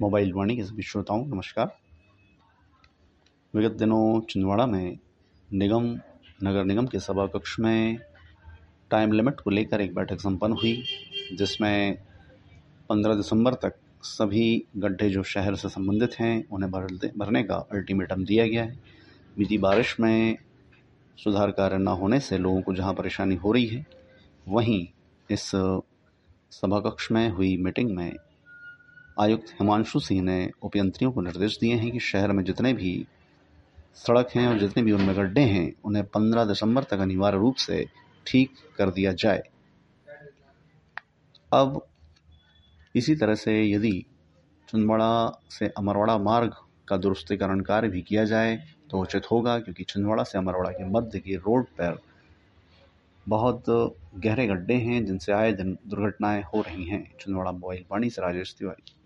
Mobile वाणी के सभी श्रोताओं नमस्कार। विगत दिनों छिंदवाड़ा में नगर निगम के सभा कक्ष में टाइम लिमिट को लेकर एक बैठक संपन्न हुई, जिसमें 15 दिसंबर तक सभी गड्ढे जो शहर से संबंधित हैं उन्हें भरने का अल्टीमेटम दिया गया है। बीती बारिश में सुधार कार्य न होने से लोगों को जहां परेशानी हो रही है, वहीं इस सभा कक्ष में हुई मीटिंग में आयुक्त हिमांशु सिंह ने उपयंत्रियों को निर्देश दिए हैं कि शहर में जितने भी सड़क हैं और जितने भी उनमें गड्ढे हैं उन्हें 15 दिसंबर तक अनिवार्य रूप से ठीक कर दिया जाए। अब इसी तरह से यदि छिंदवाड़ा से अमरवाड़ा मार्ग का दुरुस्तीकरण कार्य भी किया जाए तो उचित होगा, क्योंकि छिंदवाड़ा से अमरवाड़ा के मध्य की रोड पर बहुत गहरे गड्ढे हैं जिनसे आए दिन दुर्घटनाएं हो रही हैं। छिंदवाड़ा मोबाइल वाणी से राजेश तिवारी।